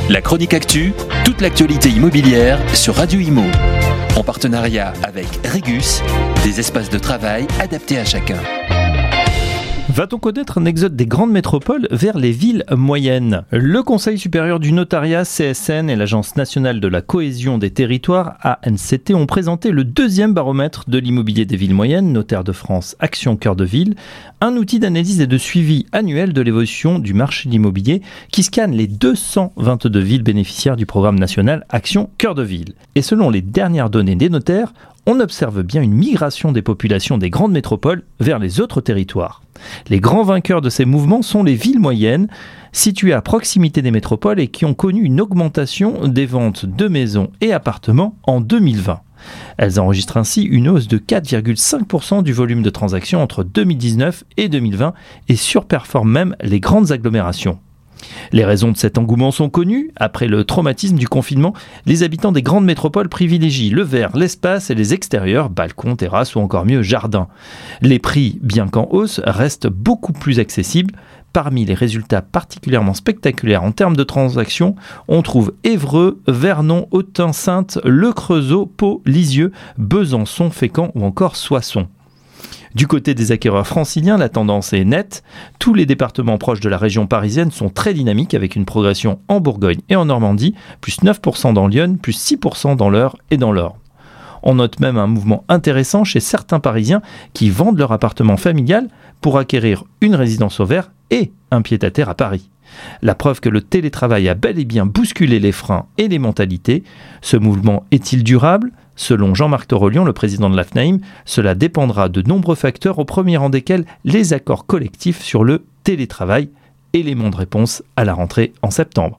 La chronique actu, toute l'actualité immobilière sur Radio Imo. En partenariat avec Regus, des espaces de travail adaptés à chacun. Va-t-on connaître un exode des grandes métropoles vers les villes moyennes ? Le Conseil supérieur du notariat, CSN, et l'Agence nationale de la cohésion des territoires, ANCT, ont présenté le deuxième baromètre de l'immobilier des villes moyennes, Notaires de France, Action Cœur de Ville, un outil d'analyse et de suivi annuel de l'évolution du marché de l'immobilier qui scanne les 222 villes bénéficiaires du programme national Action Cœur de Ville. Et selon les dernières données des notaires, on observe bien une migration des populations des grandes métropoles vers les autres territoires. Les grands vainqueurs de ces mouvements sont les villes moyennes, situées à proximité des métropoles et qui ont connu une augmentation des ventes de maisons et appartements en 2020. Elles enregistrent ainsi une hausse de 4,5% du volume de transactions entre 2019 et 2020 et surperforment même les grandes agglomérations. Les raisons de cet engouement sont connues. Après le traumatisme du confinement, les habitants des grandes métropoles privilégient le vert, l'espace et les extérieurs, balcons, terrasses ou encore mieux jardins. Les prix, bien qu'en hausse, restent beaucoup plus accessibles. Parmi les résultats particulièrement spectaculaires en termes de transactions, on trouve Évreux, Vernon, Autun, Saintes, Le Creusot, Pau, Lisieux, Besançon, Fécamp ou encore Soissons. Du côté des acquéreurs franciliens, la tendance est nette. Tous les départements proches de la région parisienne sont très dynamiques avec une progression en Bourgogne et en Normandie, plus 9% dans l'Yonne, plus 6% dans l'Eure et dans l'Orne. On note même un mouvement intéressant chez certains Parisiens qui vendent leur appartement familial pour acquérir une résidence au vert et un pied-à-terre à Paris. La preuve que le télétravail a bel et bien bousculé les freins et les mentalités. Ce mouvement est-il durable ? Selon Jean-Marc Torolion, le président de l'AFNAIM, cela dépendra de nombreux facteurs, au premier rang desquels les accords collectifs sur le télétravail. Élément de réponse à la rentrée en septembre.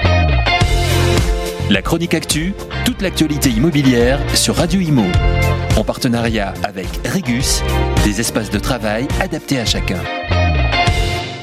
La chronique actu, toute l'actualité immobilière sur Radio Imo. En partenariat avec Regus, des espaces de travail adaptés à chacun.